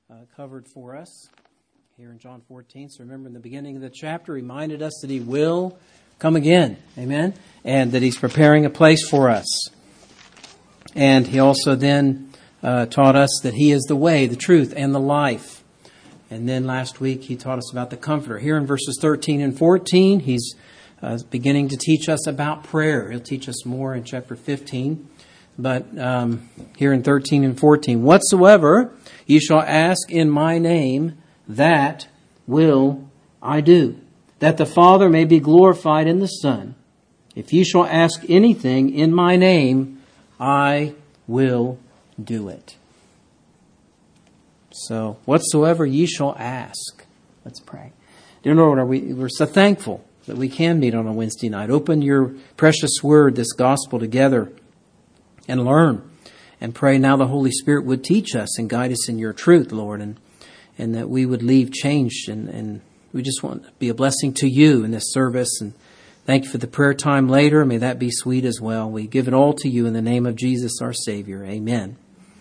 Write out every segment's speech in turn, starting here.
covered for us here in John 14. So remember in the beginning of the chapter, reminded us that He will come again. Amen? And that He's preparing a place for us. And He also then taught us that He is the way, the truth, and the life. And then last week He taught us about the Comforter. Here in verses 13 and 14, He's beginning to teach us about prayer. He'll teach us more in chapter 15. But here in 13 and 14, whatsoever ye shall ask in my name, that will I do, that the Father may be glorified in the Son. If ye shall ask anything in my name, I will do it. So, whatsoever ye shall ask. Let's pray. Dear Lord, we're so thankful that we can meet on a Wednesday night. Open your precious word, this gospel, together and learn. And pray now the Holy Spirit would teach us and guide us in your truth, Lord, and that we would leave changed. And we just want to be a blessing to you in this service. And thank you for the prayer time later. May that be sweet as well. We give it all to you in the name of Jesus, our Savior. Amen.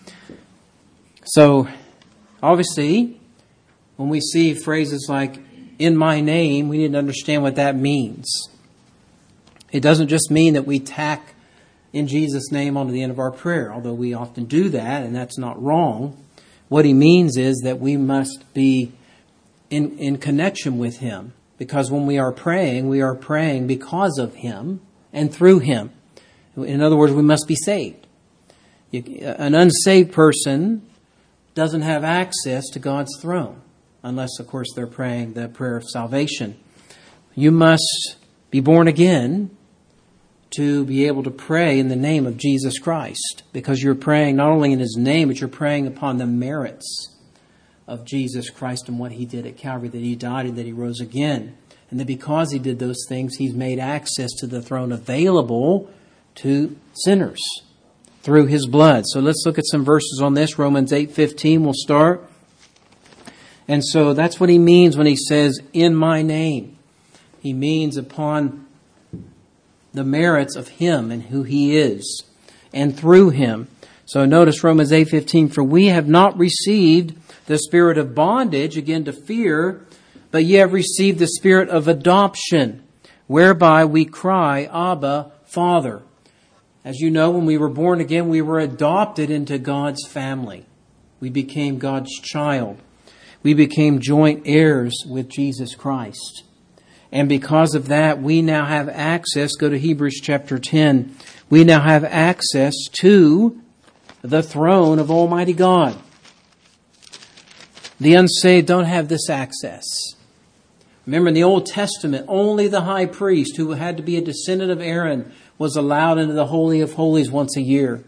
So, obviously, when we see phrases like, in my name, we need to understand what that means. It doesn't just mean that we tack in Jesus' name onto the end of our prayer, although we often do that, and that's not wrong. What he means is that we must be in connection with Him, because when we are praying because of Him and through Him. In other words, we must be saved. An unsaved person doesn't have access to God's throne, unless, of course, they're praying the prayer of salvation. You must be born again to be able to pray in the name of Jesus Christ, because you're praying not only in His name, but you're praying upon the merits of Jesus Christ and what He did at Calvary, that He died and that He rose again. And that because He did those things, He's made access to the throne available to sinners through His blood. So let's look at some verses on this. Romans 8:15 we'll start. And so that's what he means when he says, in my name. He means upon the merits of Him and who He is, and through Him. So notice Romans 8:15, for we have not received the spirit of bondage, again to fear, but ye have received the spirit of adoption, whereby we cry, Abba, Father. As you know, when we were born again, we were adopted into God's family. We became God's child. We became joint heirs with Jesus Christ. And because of that, we now have access, go to Hebrews chapter 10, we now have access to the throne of Almighty God. The unsaved don't have this access. Remember, in the Old Testament, only the high priest, who had to be a descendant of Aaron, was allowed into the Holy of Holies once a year.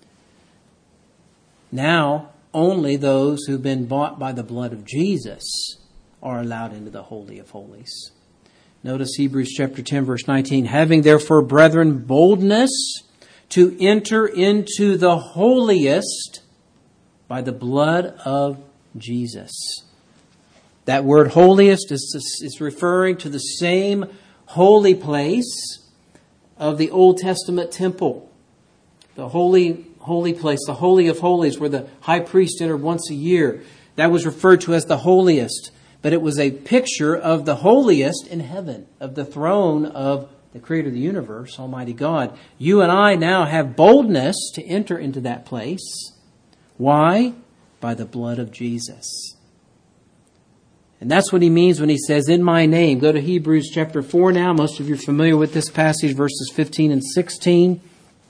Now, only those who've been bought by the blood of Jesus are allowed into the Holy of Holies. Notice Hebrews chapter 10, verse 19. Having therefore, brethren, boldness to enter into the holiest by the blood of Jesus. That word holiest is referring to the same holy place of the Old Testament temple. The holy place, the Holy of Holies, where the high priest entered once a year. That was referred to as the holiest. But it was a picture of the holiest in heaven, of the throne of the Creator of the universe, Almighty God. You and I now have boldness to enter into that place. Why? By the blood of Jesus. And that's what he means when he says, in my name. Go to Hebrews chapter 4 now. Most of you are familiar with this passage, verses 15 and 16.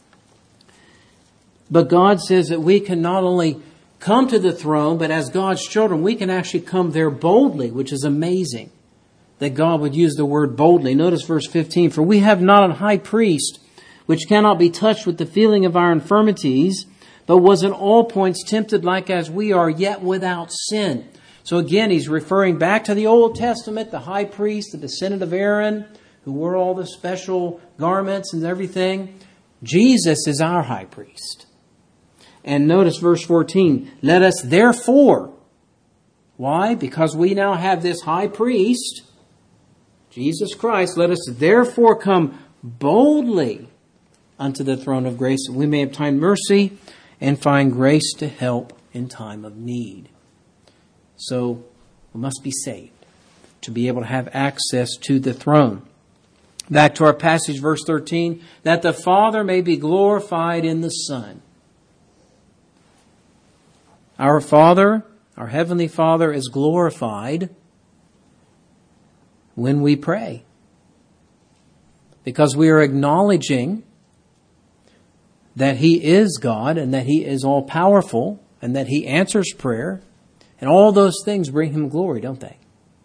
But God says that we can not only come to the throne, but as God's children, we can actually come there boldly, which is amazing that God would use the word boldly. Notice verse 15, for we have not a high priest which cannot be touched with the feeling of our infirmities, but was in all points tempted like as we are, yet without sin. So again, he's referring back to the Old Testament, the high priest, the descendant of Aaron, who wore all the special garments and everything. Jesus is our high priest. And notice verse 14, let us therefore, why? Because we now have this high priest, Jesus Christ, let us therefore come boldly unto the throne of grace, that we may obtain mercy and find grace to help in time of need. So we must be saved to be able to have access to the throne. Back to our passage, verse 13, that the Father may be glorified in the Son. Our Father, our Heavenly Father, is glorified when we pray, because we are acknowledging that He is God and that He is all-powerful and that He answers prayer. And all those things bring Him glory, don't they?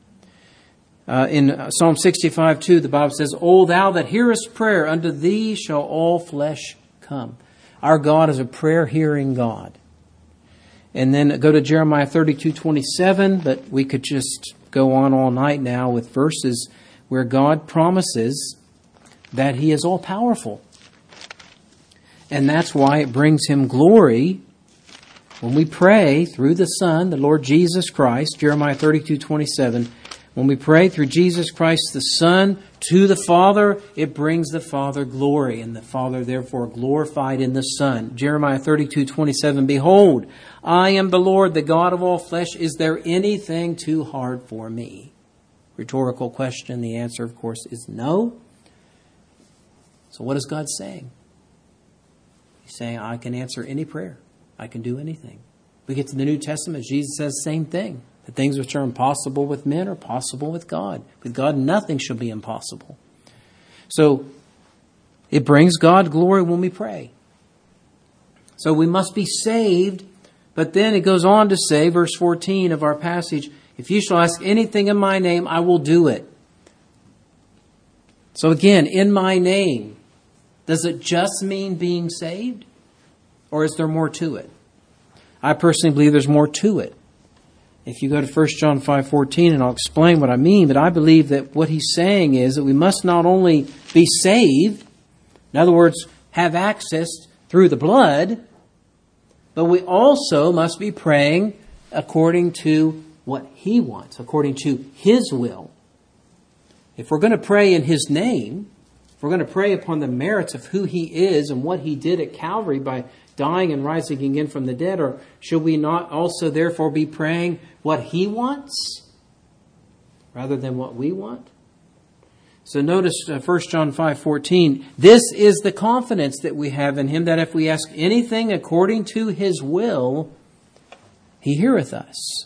In Psalm 65:2, the Bible says, O thou that hearest prayer, unto thee shall all flesh come. Our God is a prayer-hearing God. And then go to Jeremiah 32:27, but we could just go on all night now with verses where God promises that He is all-powerful. And that's why it brings Him glory when we pray through the Son, the Lord Jesus Christ, Jeremiah 32:27. When we pray through Jesus Christ, the Son, to the Father, it brings the Father glory, and the Father therefore glorified in the Son. Jeremiah 32:27, Behold, I am the Lord, the God of all flesh. Is there anything too hard for me? Rhetorical question. The answer, of course, is no. So what is God saying? He's saying, I can answer any prayer. I can do anything. We get to the New Testament, Jesus says the same thing. The things which are impossible with men are possible with God. With God, nothing shall be impossible. So, it brings God glory when we pray. So we must be saved, but then it goes on to say, verse 14 of our passage, if you shall ask anything in my name, I will do it. So again, in my name, does it just mean being saved? Or is there more to it? I personally believe there's more to it. If you go to 1 John 5:14, and I'll explain what I mean, but I believe that what he's saying is that we must not only be saved, in other words, have access through the blood, but we also must be praying according to what He wants, according to His will. If we're going to pray in His name, if we're going to pray upon the merits of who He is and what He did at Calvary by dying and rising again from the dead, or should we not also therefore be praying what He wants rather than what we want? So notice 1 John 5:14. This is the confidence that we have in Him, that if we ask anything according to His will, He heareth us.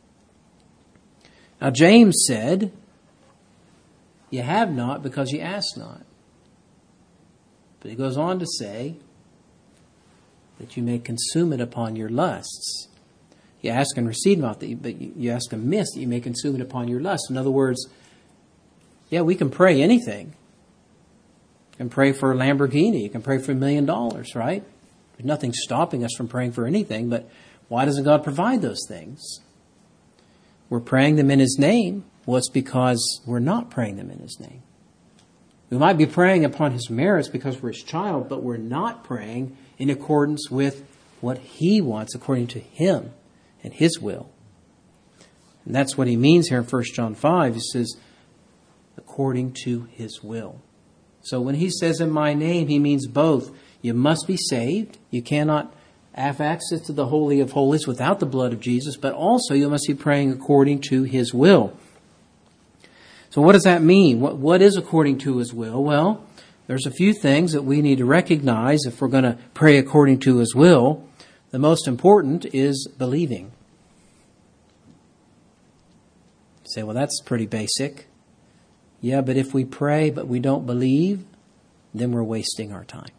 Now James said, you have not because you ask not. But he goes on to say, that you may consume it upon your lusts. You ask and receive not, but you ask amiss, that you may consume it upon your lusts. In other words, yeah, we can pray anything. You can pray for a Lamborghini. You can pray for $1 million, right? There's nothing stopping us from praying for anything, but why doesn't God provide those things? We're praying them in His name. Well, it's because we're not praying them in His name. We might be praying upon His merits because we're His child, but we're not praying in accordance with what He wants, according to Him and His will. And that's what he means here in 1 John 5. He says, according to His will. So when he says in my name, he means both. You must be saved. You cannot have access to the Holy of Holies without the blood of Jesus, but also you must be praying according to His will. So what does that mean? What is according to His will? Well, there's a few things that we need to recognize if we're going to pray according to His will. The most important is believing. You say, well, that's pretty basic. Yeah, but if we pray but we don't believe, then we're wasting our time.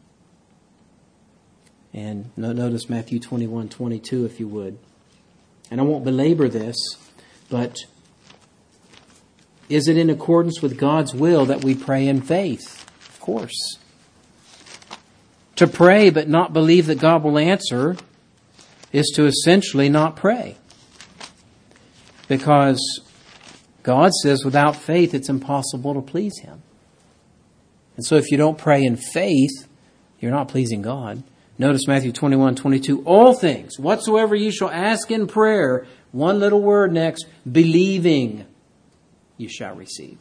And notice Matthew 21:22, if you would. And I won't belabor this, but is it in accordance with God's will that we pray in faith? Of course. To pray but not believe that God will answer is to essentially not pray. Because God says without faith it's impossible to please Him. And so if you don't pray in faith, you're not pleasing God. Notice Matthew 21:22. All things, whatsoever you shall ask in prayer, one little word next, believing, you shall receive.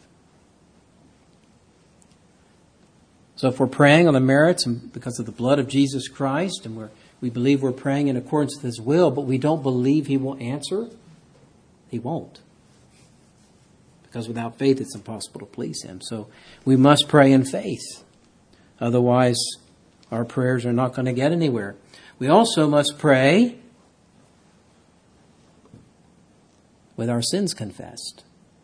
So if we're praying on the merits and because of the blood of Jesus Christ, and we believe we're praying in accordance with His will, but we don't believe He will answer, He won't. Because without faith, it's impossible to please Him. So we must pray in faith. Otherwise, our prayers are not going to get anywhere. We also must pray with our sins confessed.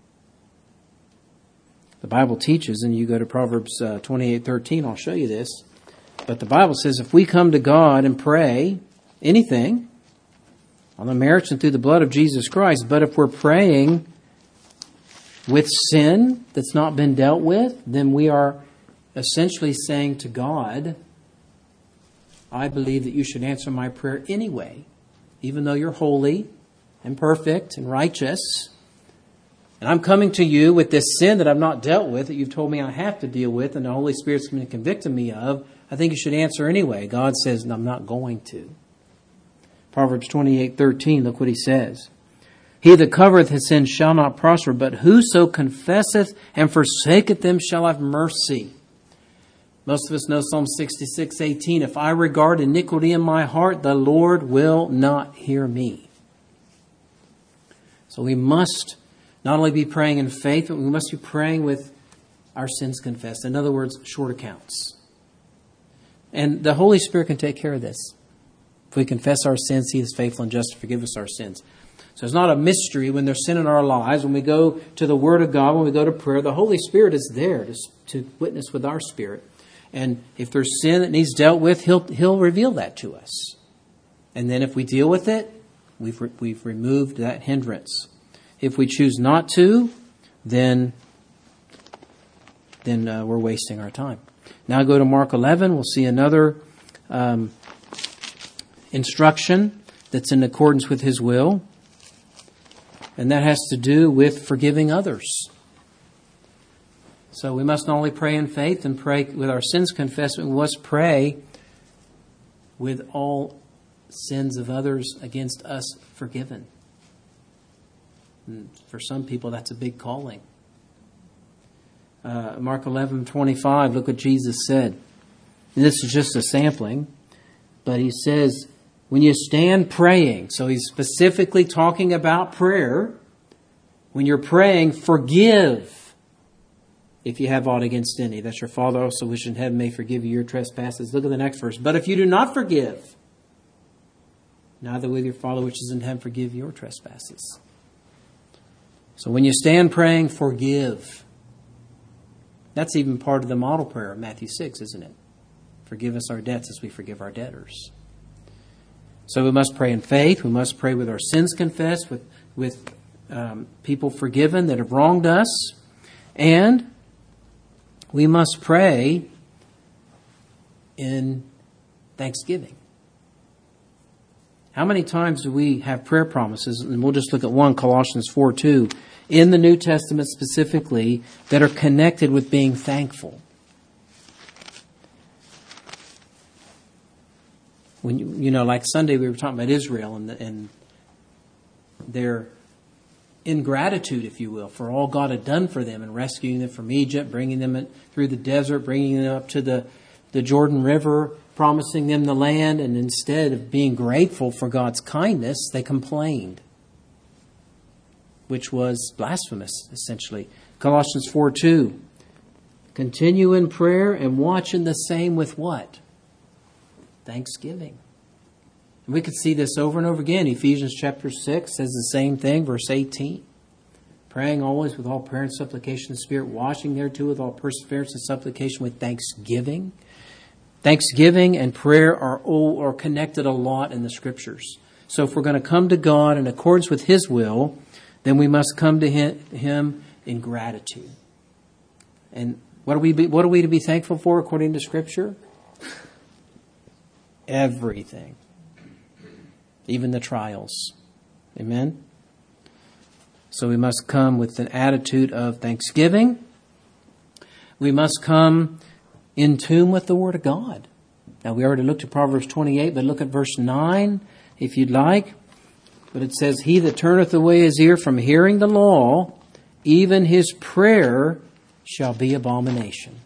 The Bible teaches, and you go to Proverbs 28:13, I'll show you this. But the Bible says if we come to God and pray anything on the merits and through the blood of Jesus Christ, but if we're praying with sin that's not been dealt with, then we are essentially saying to God, I believe that you should answer my prayer anyway, even though you're holy and perfect and righteous. And I'm coming to you with this sin that I've not dealt with, that you've told me I have to deal with, and the Holy Spirit's going to convict me of. I think you should answer anyway. God says, no, I'm not going to. Proverbs 28:13, look what he says. He that covereth his sin shall not prosper, but whoso confesseth and forsaketh them shall have mercy. Most of us know Psalm 66:18. If I regard iniquity in my heart, the Lord will not hear me. So we must not only be praying in faith, but we must be praying with our sins confessed. In other words, short accounts. And the Holy Spirit can take care of this. If we confess our sins, He is faithful and just to forgive us our sins. So it's not a mystery when there's sin in our lives. When we go to the Word of God, when we go to prayer, the Holy Spirit is there to witness with our spirit. And if there's sin that needs dealt with, He'll reveal that to us. And then if we deal with it, we've removed that hindrance. If we choose not to, then we're wasting our time. Now go to Mark 11. We'll see another instruction that's in accordance with His will. And that has to do with forgiving others. So we must not only pray in faith and pray with our sins confessed, but we must pray with all sins of others against us forgiven. And for some people, that's a big calling. Mark 11:25, look what Jesus said. And this is just a sampling, but He says, when you stand praying, so He's specifically talking about prayer. When you're praying, forgive if you have aught against any, that your Father also which in heaven may forgive you your trespasses. Look at the next verse. But if you do not forgive, neither will your Father which is in heaven forgive your trespasses. So when you stand praying, forgive. That's even part of the model prayer of Matthew 6, isn't it? Forgive us our debts as we forgive our debtors. So we must pray in faith. We must pray with our sins confessed, with people forgiven that have wronged us. And we must pray in thanksgiving. How many times do we have prayer promises? And we'll just look at one, Colossians 4:2, in the New Testament specifically, that are connected with being thankful. When like Sunday we were talking about Israel and their ingratitude, if you will, for all God had done for them and rescuing them from Egypt, bringing them through the desert, bringing them up to the Jordan River, promising them the land, and instead of being grateful for God's kindness, they complained, which was blasphemous, essentially. Colossians 4:2, continue in prayer and watch in the same with what? Thanksgiving. And we could see this over and over again. Ephesians chapter 6 says the same thing, verse 18. Praying always with all prayer and supplication in the Spirit, watching thereto with all perseverance and supplication with thanksgiving. Thanksgiving and prayer are connected a lot in the Scriptures. So if we're going to come to God in accordance with His will, then we must come to Him in gratitude. And what are we to be thankful for according to Scripture? Everything. Even the trials. Amen? So we must come with an attitude of thanksgiving. We must come in tune with the Word of God. Now, we already looked at Proverbs 28, but look at verse 9, if you'd like. But it says, he that turneth away his ear from hearing the law, even his prayer shall be abomination.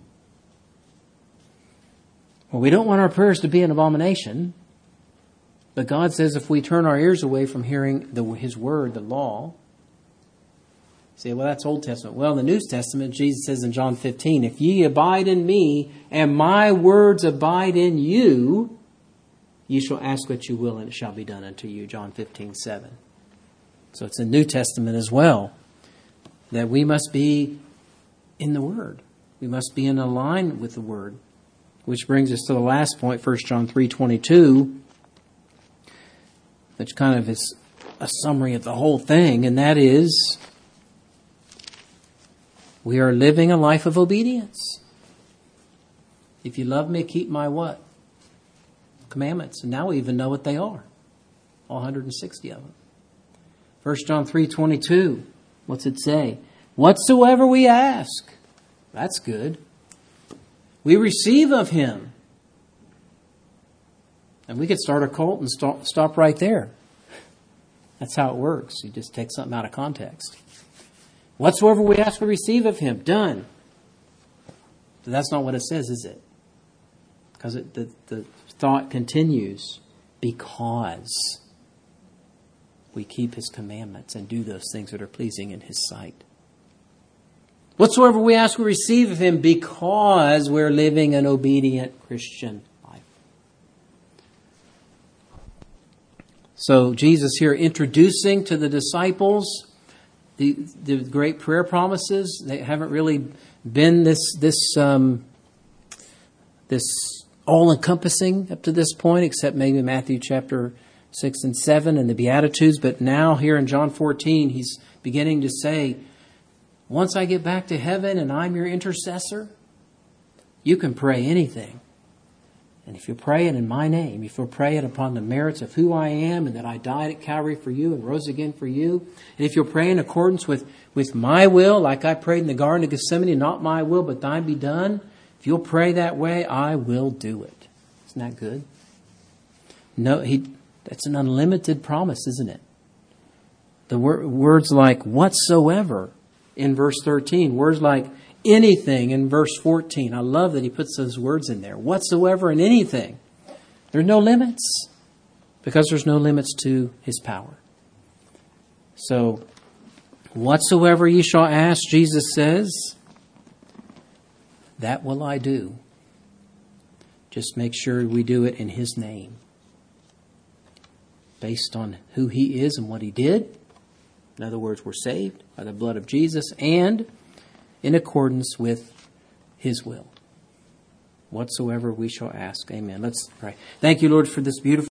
Well, we don't want our prayers to be an abomination, But God says if we turn our ears away from hearing His word, the law, say, well, that's Old Testament. Well, in the New Testament, Jesus says in John 15, if ye abide in me and my words abide in you, ye shall ask what you will and it shall be done unto you. John 15:7. So it's in the New Testament as well that we must be in the Word. We must be in line with the Word. Which brings us to the last point, 1 John 3:22, which kind of is a summary of the whole thing, and that is, we are living a life of obedience. If you love me, keep my what? Commandments. And now we even know what they are. All 160 of them. 1 John 3:22. What's it say? Whatsoever we ask. That's good. We receive of Him. And we could start a cult and stop right there. That's how it works. You just take something out of context. Whatsoever we ask, we receive of Him. Done. But that's not what it says, is it? Because the thought continues. Because we keep His commandments and do those things that are pleasing in His sight. Whatsoever we ask, we receive of Him because we're living an obedient Christian life. So Jesus here introducing to the disciples the great prayer promises. They haven't really been this all-encompassing up to this point, except maybe Matthew chapter 6 and 7 and the Beatitudes. But now here in John 14, He's beginning to say, once I get back to heaven and I'm your intercessor, you can pray anything. And if you pray it in my name, if you pray it upon the merits of who I am and that I died at Calvary for you and rose again for you, and if you'll pray in accordance with my will, like I prayed in the Garden of Gethsemane, not my will, but thine be done, if you'll pray that way, I will do it. Isn't that good? No, that's an unlimited promise, isn't it? The words like whatsoever in verse 13, words like anything in verse 14. I love that He puts those words in there. Whatsoever and anything. There are no limits because there's no limits to His power. So, whatsoever ye shall ask, Jesus says, that will I do. Just make sure we do it in His name. Based on who He is and what He did. In other words, we're saved by the blood of Jesus and in accordance with His will. Whatsoever we shall ask. Amen. Let's pray. Thank you, Lord, for this beautiful